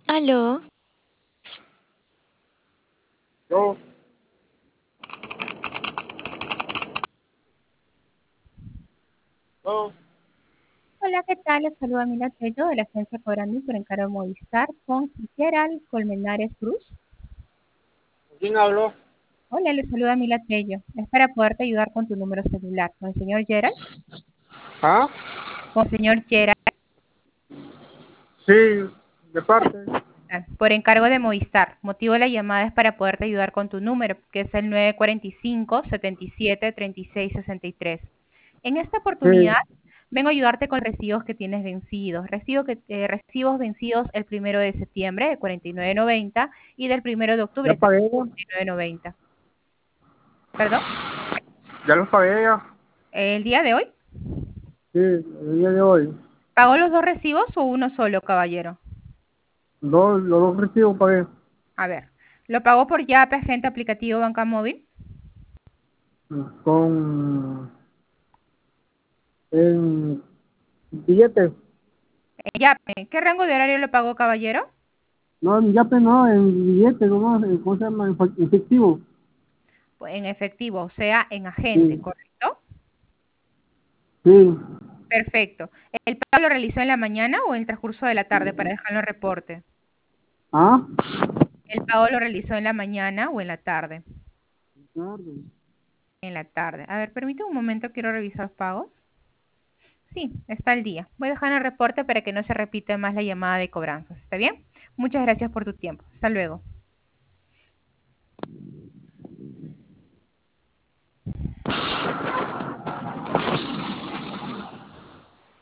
Aló, Yo, yo, Hola, ¿qué tal? Les saluda Mila Tello de la agencia Cobrando por encargo de Movistar con Gerald Colmenares Cruz. ¿con quién habló? Hola, les saluda Mila Tello. Es para poderte ayudar con tu número celular. ¿Con el señor Gerald? ¿Ah? Con el señor Gerald, Sí, de parte. por encargo de Movistar. Motivo de la llamada es para poderte ayudar con tu número, que es el 945-77-3663. En esta oportunidad, Sí, vengo a ayudarte con recibos que tienes vencidos. Recibos vencidos el 1 de septiembre de 49.90 y del 1 de octubre ya de pagué ya. 59.90. ¿Perdón? Ya los pagué ya. ¿El día de hoy? Sí, el día de hoy. ¿Pagó los dos recibos o uno solo, caballero? Los dos recibos pagué. A ver, ¿lo pagó por Yape, agente aplicativo banca móvil? Con en billetes. Yape. ¿Qué rango de horario lo pagó, caballero? No, en Yape no, en billetes, ¿cómo, cómo se llama? En efectivo. Pues en efectivo, o sea, en agente, Sí, ¿correcto? sí. Perfecto. ¿El pago lo realizó en la mañana o en el transcurso de la tarde para dejarlo en reporte? ¿Ah? ¿El pago lo realizó en la mañana o en la tarde? Tarde. En la tarde. A ver, permítame un momento, quiero revisar los pagos. Sí, está el día. Voy a dejar el reporte para que no se repita más la llamada de cobranzas. ¿Está bien? Muchas gracias por tu tiempo. Hasta luego.